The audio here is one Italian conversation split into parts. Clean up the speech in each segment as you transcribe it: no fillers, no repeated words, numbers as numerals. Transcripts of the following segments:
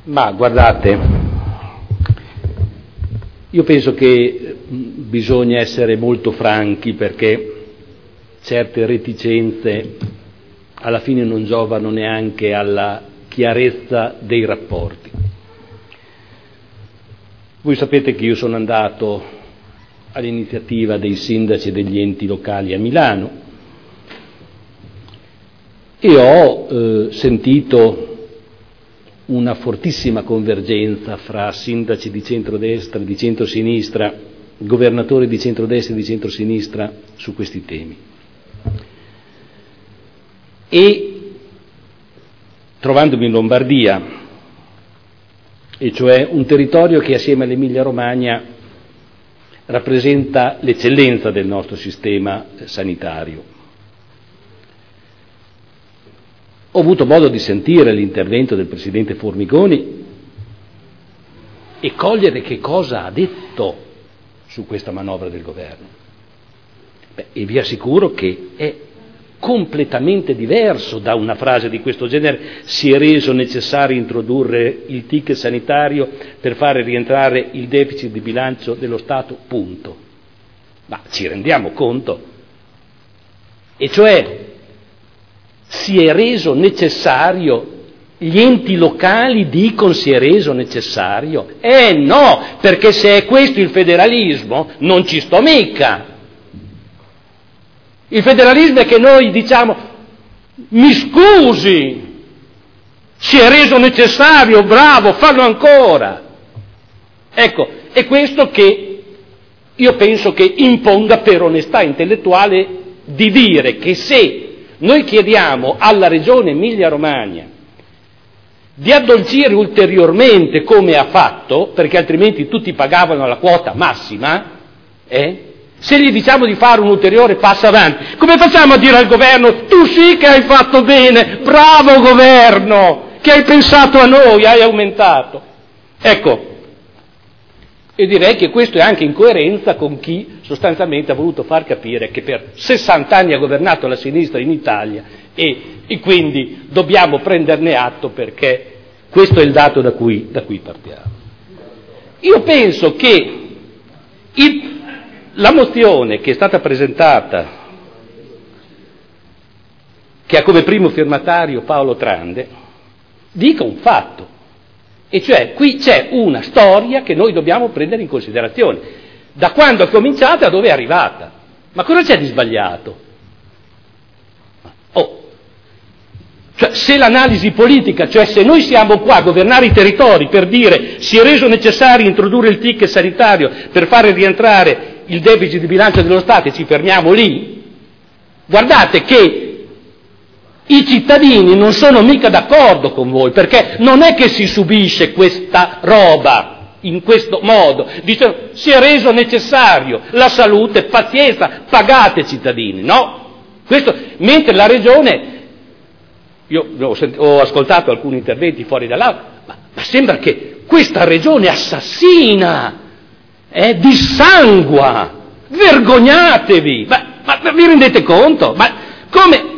Ma guardate, io penso che bisogna essere molto franchi, perché certe reticenze alla fine non giovano neanche alla chiarezza dei rapporti. Voi sapete che io sono andato all'iniziativa dei sindaci e degli enti locali a Milano e ho sentito una fortissima convergenza fra sindaci di centrodestra e di centrosinistra, governatori di centrodestra e di centrosinistra su questi temi. E trovandomi in Lombardia, e cioè un territorio che assieme all'Emilia-Romagna rappresenta l'eccellenza del nostro sistema sanitario, ho avuto modo di sentire l'intervento del Presidente Formigoni e cogliere che cosa ha detto su questa manovra del Governo. E vi assicuro che è completamente diverso da una frase di questo genere: si è reso necessario introdurre il ticket sanitario per fare rientrare il deficit di bilancio dello Stato, punto. Ma ci rendiamo conto? E cioè si è reso necessario, gli enti locali dicono si è reso necessario? No, perché se è questo il federalismo non ci sto mica. Il federalismo è che noi diciamo: mi scusi, si è reso necessario, bravo, fallo ancora. Ecco, è questo che io penso che imponga per onestà intellettuale di dire che se noi chiediamo alla Regione Emilia-Romagna di addolcire ulteriormente come ha fatto, perché altrimenti tutti pagavano la quota massima, se gli diciamo di fare un ulteriore passo avanti, come facciamo a dire al governo: tu sì che hai fatto bene, bravo governo, che hai pensato a noi, hai aumentato? Ecco, e direi che questo è anche in coerenza con chi sostanzialmente ha voluto far capire che per 60 anni ha governato la sinistra in Italia e quindi dobbiamo prenderne atto, perché questo è il dato da cui partiamo. Io penso che la mozione che è stata presentata, che ha come primo firmatario Paolo Trande, dica un fatto. E cioè qui c'è una storia che noi dobbiamo prendere in considerazione, da quando è cominciata a dove è arrivata. Ma cosa c'è di sbagliato? Cioè, se l'analisi politica, cioè se noi siamo qua a governare i territori per dire si è reso necessario introdurre il ticket sanitario per fare rientrare il deficit di bilancio dello Stato e ci fermiamo lì, guardate che i cittadini non sono mica d'accordo con voi, perché non è che si subisce questa roba in questo modo. Dicono: si è reso necessario, la salute, pazienza, pagate cittadini, no? Questo, mentre la Regione, io ho ascoltato alcuni interventi fuori dall'Aula, ma sembra che questa Regione assassina, dissangua, vergognatevi, ma vi rendete conto? Ma come?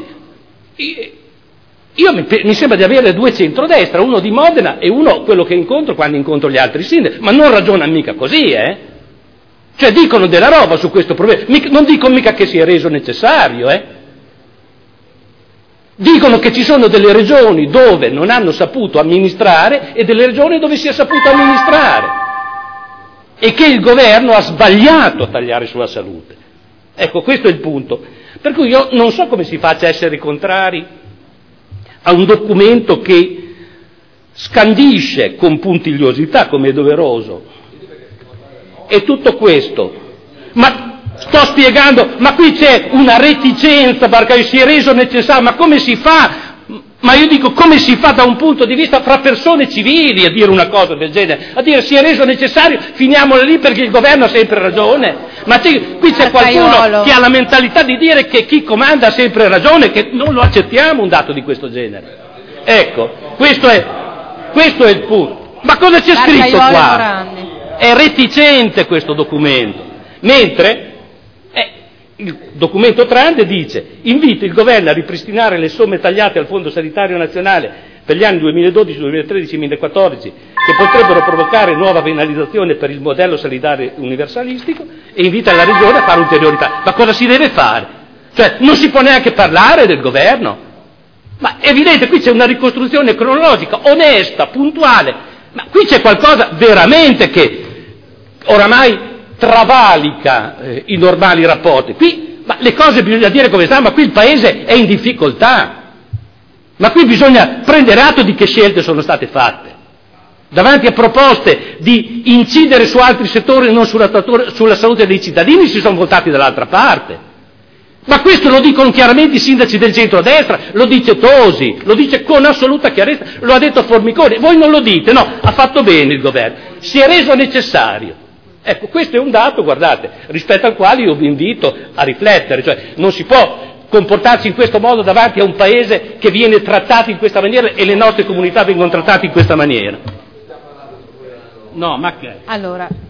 Mi sembra di avere due centrodestra, uno di Modena e uno quello che incontro quando incontro gli altri sindaci, ma non ragionano mica così, Cioè dicono della roba su questo problema, non dicono mica che si è reso necessario, Dicono che ci sono delle regioni dove non hanno saputo amministrare e delle regioni dove si è saputo amministrare, e che il governo ha sbagliato a tagliare sulla salute. Ecco, questo è il punto. Per cui io non so come si faccia a essere contrari a un documento che scandisce con puntigliosità, come è doveroso, e tutto questo. Ma sto spiegando, ma qui c'è una reticenza perché si è reso necessario, ma come si fa? Ma io dico, come si fa da un punto di vista fra persone civili a dire una cosa del genere? A dire si è reso necessario, finiamola lì perché il governo ha sempre ragione? Ma qui c'è qualcuno che ha la mentalità di dire che chi comanda ha sempre ragione, che non lo accettiamo un dato di questo genere. Ecco, questo è il punto. Ma cosa c'è scritto qua? È reticente questo documento. Mentre il documento Trande dice: invita il governo a ripristinare le somme tagliate al Fondo Sanitario Nazionale per gli anni 2012, 2013 e 2014 che potrebbero provocare nuova penalizzazione per il modello sanitario universalistico e invita la Regione a fare ulteriori passi. Ma cosa si deve fare? Cioè, non si può neanche parlare del governo? Ma è evidente, qui c'è una ricostruzione cronologica, onesta, puntuale, ma qui c'è qualcosa veramente che oramai travalica i normali rapporti. Qui, ma le cose bisogna dire come stanno, ma qui il Paese è in difficoltà. Ma qui bisogna prendere atto di che scelte sono state fatte. Davanti a proposte di incidere su altri settori e non sulla salute dei cittadini si sono votati dall'altra parte. Ma questo lo dicono chiaramente i sindaci del centrodestra, lo dice Tosi, lo dice con assoluta chiarezza, lo ha detto Formigoni. Voi non lo dite, no, ha fatto bene il governo, si è reso necessario. Ecco, questo è un dato, guardate, rispetto al quale io vi invito a riflettere, cioè non si può comportarsi in questo modo davanti a un paese che viene trattato in questa maniera e le nostre comunità vengono trattate in questa maniera. No, ma che? Allora,